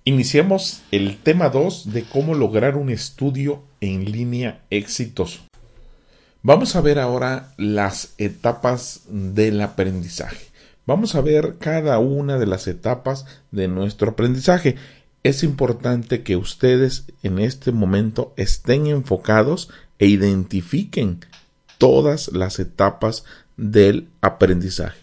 Iniciemos el tema 2 de cómo lograr un estudio en línea exitoso. Vamos a ver ahora las etapas del aprendizaje. Vamos a ver cada una de las etapas de nuestro aprendizaje. Es importante que ustedes en este momento estén enfocados e identifiquen todas las etapas del aprendizaje.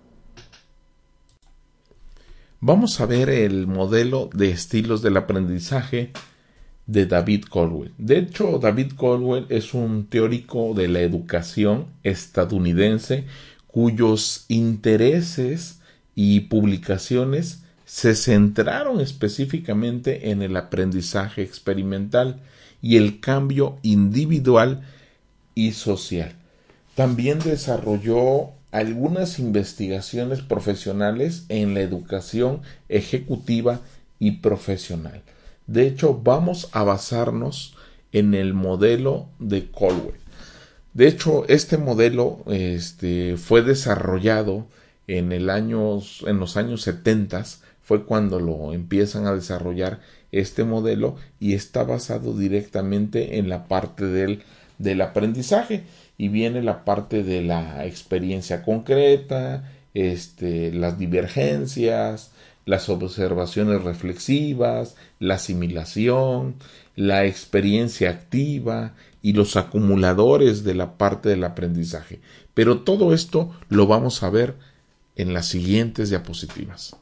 Vamos a ver el modelo de estilos del aprendizaje de David Caldwell. De hecho, David Caldwell es un teórico de la educación estadounidense cuyos intereses y publicaciones se centraron específicamente en el aprendizaje experimental y el cambio individual y social. También desarrolló algunas investigaciones profesionales en la educación ejecutiva y profesional. De hecho, vamos a basarnos en el modelo de Caldwell. De hecho, este modelo fue desarrollado en los años 70, fue cuando lo empiezan a desarrollar este modelo y está basado directamente en la parte del aprendizaje y viene la parte de la experiencia concreta, las divergencias, las observaciones reflexivas, la asimilación, la experiencia activa y los acumuladores de la parte del aprendizaje. Pero todo esto lo vamos a ver en las siguientes diapositivas.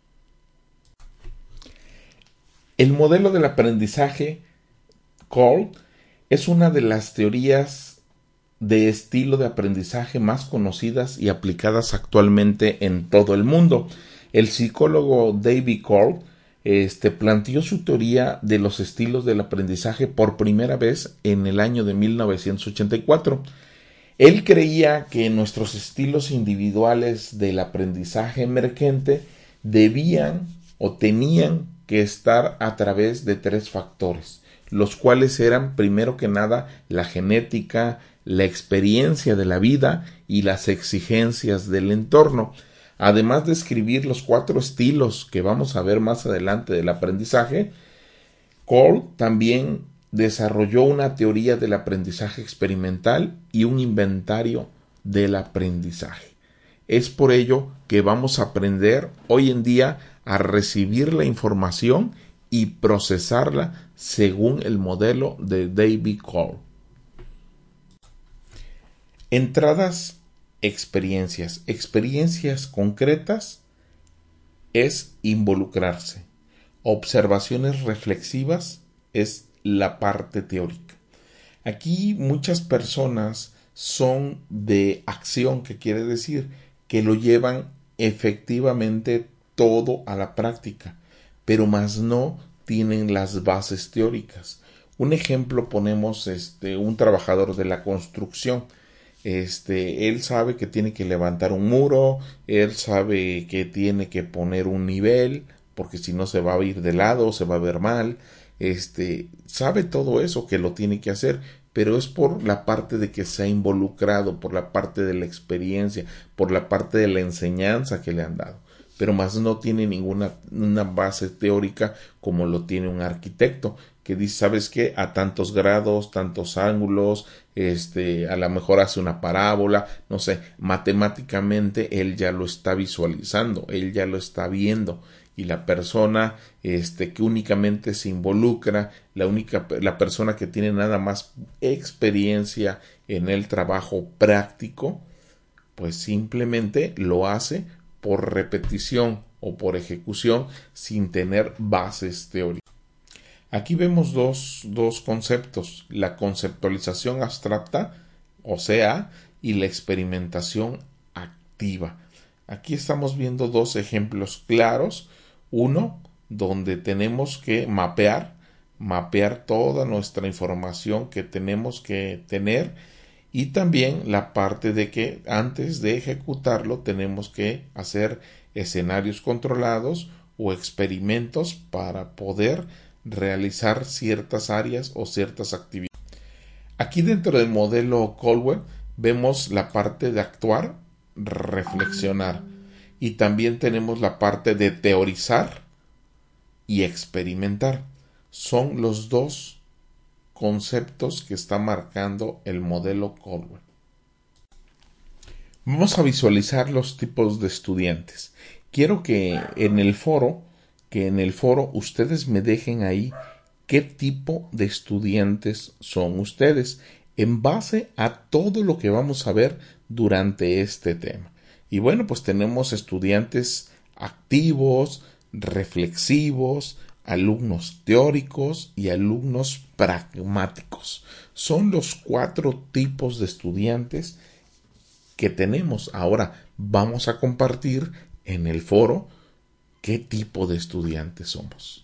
El modelo del aprendizaje Caldwell es una de las teorías de estilo de aprendizaje más conocidas y aplicadas actualmente en todo el mundo. El psicólogo David Caldwell planteó su teoría de los estilos del aprendizaje por primera vez en el año de 1984. Él creía que nuestros estilos individuales del aprendizaje emergente debían o tenían que estar a través de tres factores, los cuales eran primero que nada la genética, la experiencia de la vida y las exigencias del entorno. Además de escribir los 4 estilos que vamos a ver más adelante del aprendizaje, Caldwell también desarrolló una teoría del aprendizaje experimental y un inventario del aprendizaje. Es por ello que vamos a aprender hoy en día a recibir la información y procesarla según el modelo de David Caldwell. Entradas, experiencias concretas es involucrarse. Observaciones reflexivas es la parte teórica. Aquí muchas personas son de acción, que quiere decir que lo llevan efectivamente todo a la práctica, pero más no tienen las bases teóricas. Un ejemplo ponemos un trabajador de la construcción. Él sabe que tiene que levantar un muro, él sabe que tiene que poner un nivel, porque si no se va a ir de lado, se va a ver mal, sabe todo eso que lo tiene que hacer, pero es por la parte de que se ha involucrado, por la parte de la experiencia, por la parte de la enseñanza que le han dado, pero más no tiene una base teórica como lo tiene un arquitecto, que dice, ¿sabes qué? A tantos grados, tantos ángulos, a lo mejor hace una parábola, no sé, matemáticamente él ya lo está visualizando, él ya lo está viendo, y la persona que únicamente se involucra, la persona que tiene nada más experiencia en el trabajo práctico, pues simplemente lo hace por repetición o por ejecución sin tener bases teóricas. Aquí vemos dos conceptos, la conceptualización abstracta, o sea, y la experimentación activa. Aquí estamos viendo dos ejemplos claros. Uno, donde tenemos que mapear toda nuestra información que tenemos que tener, y también la parte de que antes de ejecutarlo tenemos que hacer escenarios controlados o experimentos para poder realizar ciertas áreas o ciertas actividades. Aquí dentro del modelo Caldwell vemos la parte de actuar, reflexionar, y también tenemos la parte de teorizar y experimentar. Son los dos conceptos que está marcando el modelo Colwell. Vamos a visualizar los tipos de estudiantes. Quiero que en el foro ustedes me dejen ahí qué tipo de estudiantes son ustedes en base a todo lo que vamos a ver durante este tema. Y bueno, pues tenemos estudiantes activos, reflexivos, alumnos teóricos y alumnos pragmáticos. Son los 4 tipos de estudiantes que tenemos. Ahora vamos a compartir en el foro qué tipo de estudiantes somos.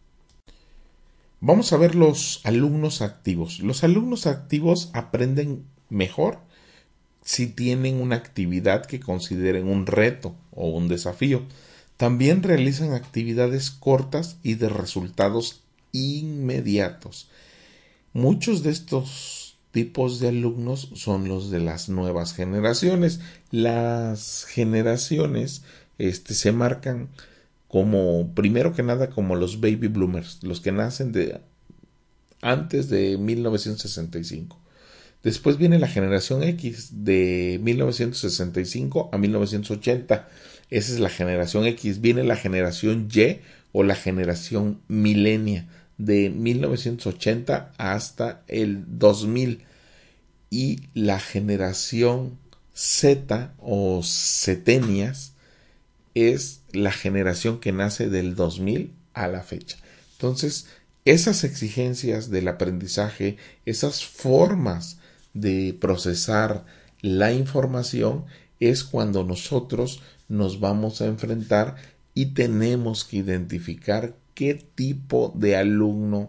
Vamos a ver los alumnos activos. Los alumnos activos aprenden mejor si tienen una actividad que consideren un reto o un desafío. También realizan actividades cortas y de resultados inmediatos. Muchos de estos tipos de alumnos son los de las nuevas generaciones. Las generaciones se marcan como, primero que nada, como los baby bloomers, los que nacen antes de 1965. Después viene la generación X de 1965 a 1980. Esa es la generación X. Viene la generación Y o la generación milenia de 1980 hasta el 2000. Y la generación Z o setenias es la generación que nace del 2000 a la fecha. Entonces, esas exigencias del aprendizaje, esas formas de procesar la información, es cuando nosotros nos vamos a enfrentar y tenemos que identificar qué tipo de alumno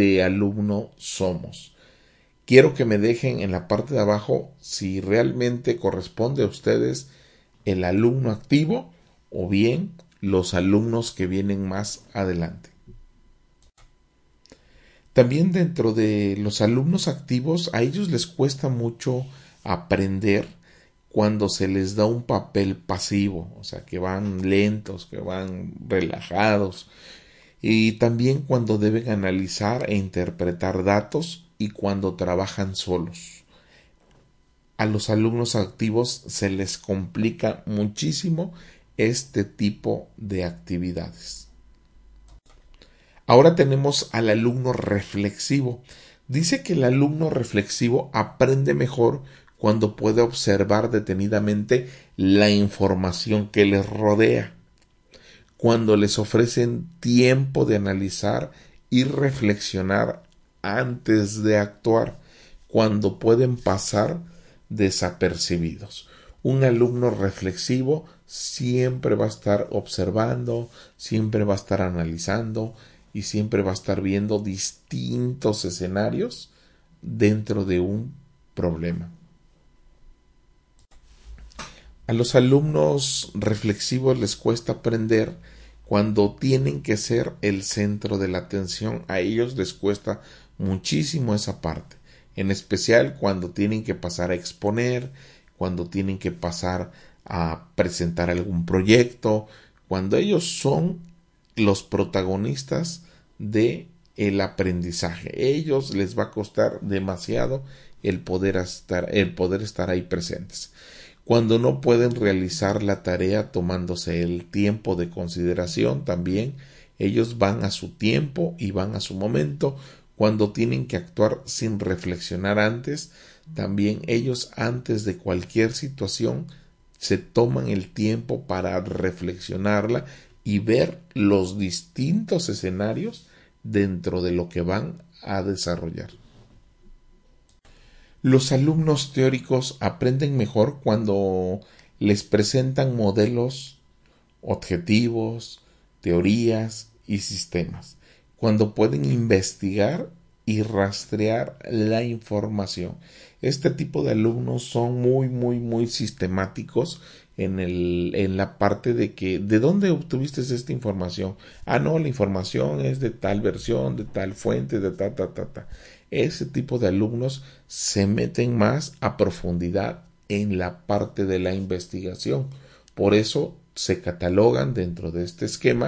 somos. Quiero que me dejen en la parte de abajo si realmente corresponde a ustedes el alumno activo o bien los alumnos que vienen más adelante. También dentro de los alumnos activos, a ellos les cuesta mucho aprender cuando se les da un papel pasivo, o sea, que van lentos, que van relajados, y también cuando deben analizar e interpretar datos y cuando trabajan solos. A los alumnos activos se les complica muchísimo este tipo de actividades. Ahora tenemos al alumno reflexivo. Dice que el alumno reflexivo aprende mejor cuando puede observar detenidamente la información que les rodea, cuando les ofrecen tiempo de analizar y reflexionar antes de actuar, cuando pueden pasar desapercibidos. Un alumno reflexivo siempre va a estar observando, siempre va a estar analizando y siempre va a estar viendo distintos escenarios dentro de un problema. A los alumnos reflexivos les cuesta aprender cuando tienen que ser el centro de la atención. A ellos les cuesta muchísimo esa parte, en especial cuando tienen que pasar a exponer, cuando tienen que pasar a presentar algún proyecto, cuando ellos son los protagonistas de el aprendizaje. Ellos les va a costar demasiado el poder estar ahí presentes. Cuando no pueden realizar la tarea tomándose el tiempo de consideración, también ellos van a su tiempo y van a su momento. Cuando tienen que actuar sin reflexionar antes, también ellos antes de cualquier situación se toman el tiempo para reflexionarla y ver los distintos escenarios dentro de lo que van a desarrollar. Los alumnos teóricos aprenden mejor cuando les presentan modelos, objetivos, teorías y sistemas, cuando pueden investigar y rastrear la información. Este tipo de alumnos son muy sistemáticos en la parte de que ¿de dónde obtuviste esta información? Ah, no, la información es de tal versión, de tal fuente, de ta. Ese tipo de alumnos se meten más a profundidad en la parte de la investigación. Por eso se catalogan dentro de este esquema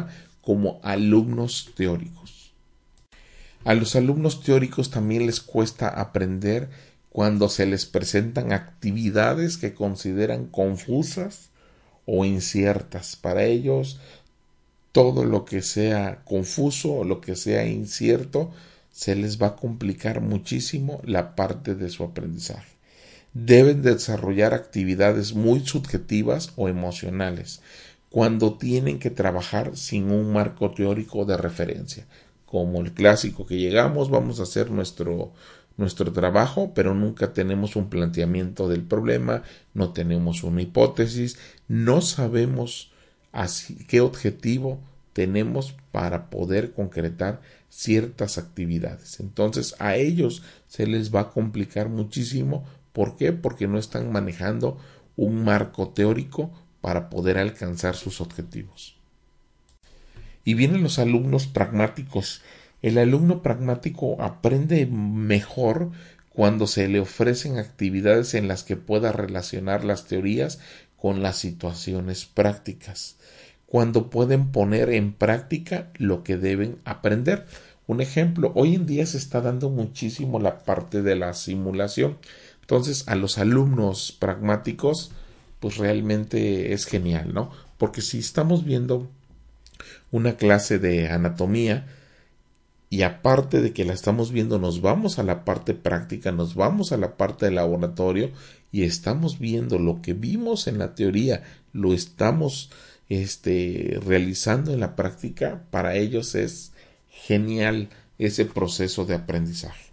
como alumnos teóricos. A los alumnos teóricos también les cuesta aprender cuando se les presentan actividades que consideran confusas o inciertas. Para ellos, todo lo que sea confuso o lo que sea incierto se les va a complicar muchísimo la parte de su aprendizaje. Deben desarrollar actividades muy subjetivas o emocionales cuando tienen que trabajar sin un marco teórico de referencia, como el clásico que llegamos, vamos a hacer nuestro trabajo, pero nunca tenemos un planteamiento del problema, no tenemos una hipótesis, no sabemos qué objetivo tenemos para poder concretar ciertas actividades. Entonces a ellos se les va a complicar muchísimo. ¿Por qué? Porque no están manejando un marco teórico para poder alcanzar sus objetivos. Y vienen los alumnos pragmáticos. El alumno pragmático aprende mejor cuando se le ofrecen actividades en las que pueda relacionar las teorías con las situaciones prácticas, cuando pueden poner en práctica lo que deben aprender. Un ejemplo, hoy en día se está dando muchísimo la parte de la simulación. Entonces, a los alumnos pragmáticos, pues realmente es genial, ¿no? Porque si estamos viendo una clase de anatomía y aparte de que la estamos viendo, nos vamos a la parte práctica, nos vamos a la parte del laboratorio y estamos viendo lo que vimos en la teoría, lo estamos realizando en la práctica, para ellos es genial ese proceso de aprendizaje.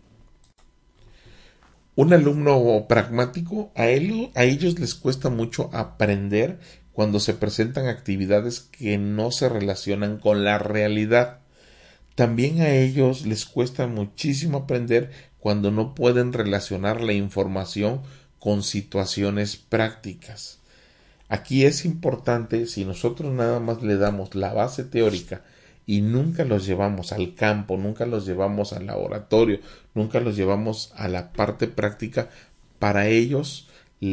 Un alumno pragmático, a ellos les cuesta mucho aprender cuando se presentan actividades que no se relacionan con la realidad. También a ellos les cuesta muchísimo aprender cuando no pueden relacionar la información con situaciones prácticas. Aquí es importante, si nosotros nada más le damos la base teórica y nunca los llevamos al campo, nunca los llevamos al laboratorio, nunca los llevamos a la parte práctica, para ellos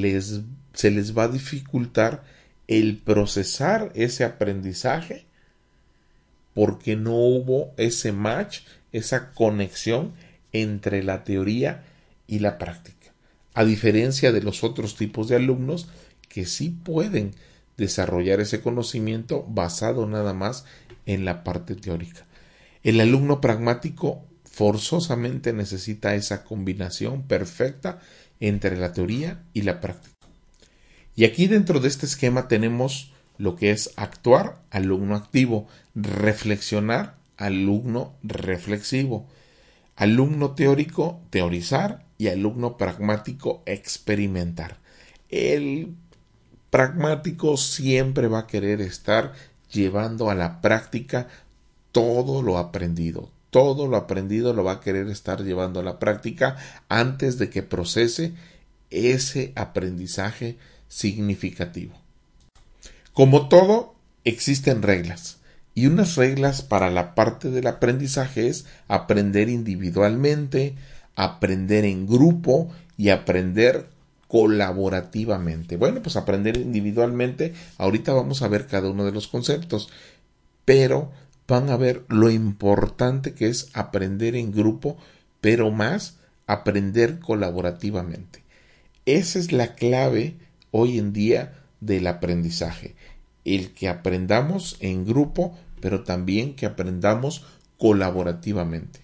se les va a dificultar el procesar ese aprendizaje porque no hubo ese match, esa conexión entre la teoría y la práctica. A diferencia de los otros tipos de alumnos que sí pueden desarrollar ese conocimiento basado nada más en la parte teórica. El alumno pragmático forzosamente necesita esa combinación perfecta entre la teoría y la práctica. Y aquí dentro de este esquema tenemos lo que es actuar, alumno activo, reflexionar, alumno reflexivo, alumno teórico, teorizar y alumno pragmático, experimentar. El pragmático siempre va a querer estar llevando a la práctica todo lo aprendido. Todo lo aprendido lo va a querer estar llevando a la práctica antes de que procese ese aprendizaje significativo. Como todo, existen reglas. Y unas reglas para la parte del aprendizaje es aprender individualmente, aprender en grupo y aprender colaborativamente. Bueno, pues aprender individualmente, ahorita vamos a ver cada uno de los conceptos, pero van a ver lo importante que es aprender en grupo, pero más aprender colaborativamente. Esa es la clave hoy en día del aprendizaje, el que aprendamos en grupo, pero también que aprendamos colaborativamente.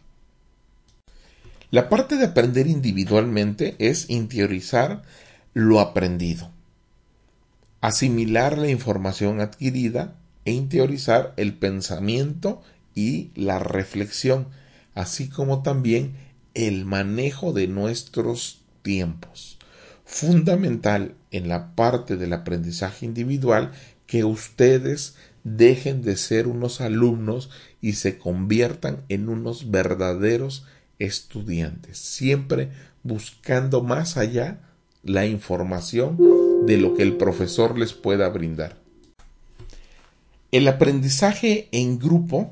La parte de aprender individualmente es interiorizar lo aprendido, asimilar la información adquirida e interiorizar el pensamiento y la reflexión, así como también el manejo de nuestros tiempos. Fundamental en la parte del aprendizaje individual que ustedes dejen de ser unos alumnos y se conviertan en unos verdaderos estudiantes, siempre buscando más allá la información de lo que el profesor les pueda brindar. El aprendizaje en grupo,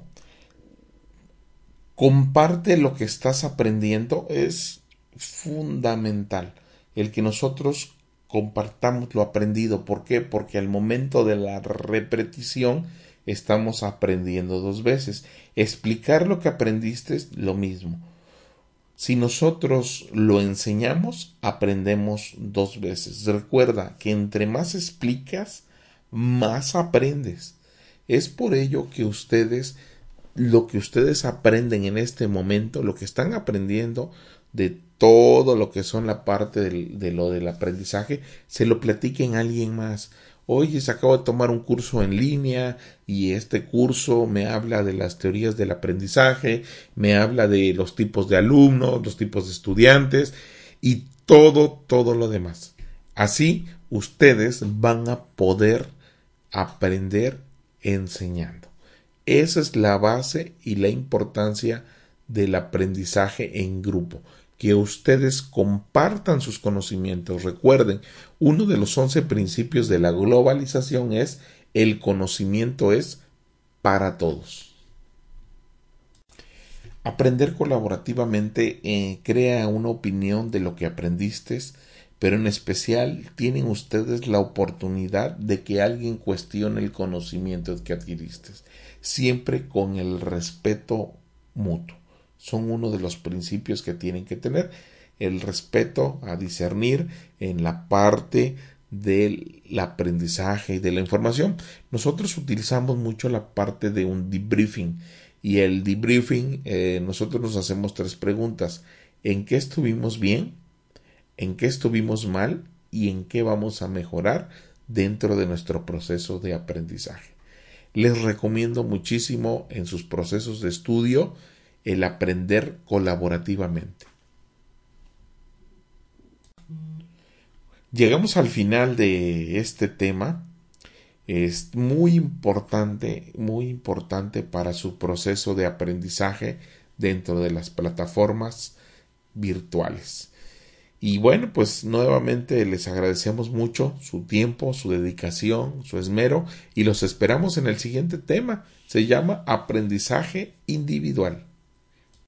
comparte lo que estás aprendiendo, es fundamental. El que nosotros compartamos lo aprendido. ¿Por qué? Porque al momento de la repetición estamos aprendiendo dos veces. Explicar lo que aprendiste es lo mismo. Si nosotros lo enseñamos, aprendemos dos veces. Recuerda que entre más explicas, más aprendes. Es por ello que lo que ustedes aprenden en este momento, lo que están aprendiendo de todo lo que son la parte de lo del aprendizaje, se lo platiquen a alguien más. Oye, se acabo de tomar un curso en línea y este curso me habla de las teorías del aprendizaje, me habla de los tipos de alumnos, los tipos de estudiantes y todo lo demás. Así ustedes van a poder aprender enseñando. Esa es la base y la importancia del aprendizaje en grupo. Que ustedes compartan sus conocimientos. Recuerden, uno de los 11 principios de la globalización es el conocimiento es para todos. Aprender colaborativamente crea una opinión de lo que aprendiste, pero en especial tienen ustedes la oportunidad de que alguien cuestione el conocimiento que adquiriste, siempre con el respeto mutuo. Son uno de los principios que tienen que tener, el respeto a discernir en la parte del aprendizaje y de la información. Nosotros utilizamos mucho la parte de un debriefing, y el debriefing nosotros nos hacemos 3 preguntas: ¿en qué estuvimos bien? ¿En qué estuvimos mal? ¿Y en qué vamos a mejorar dentro de nuestro proceso de aprendizaje? Les recomiendo muchísimo en sus procesos de estudio el aprender colaborativamente. Llegamos al final de este tema. Es muy importante para su proceso de aprendizaje dentro de las plataformas virtuales. Y bueno, pues nuevamente les agradecemos mucho su tiempo, su dedicación, su esmero, y los esperamos en el siguiente tema. Se llama aprendizaje individual.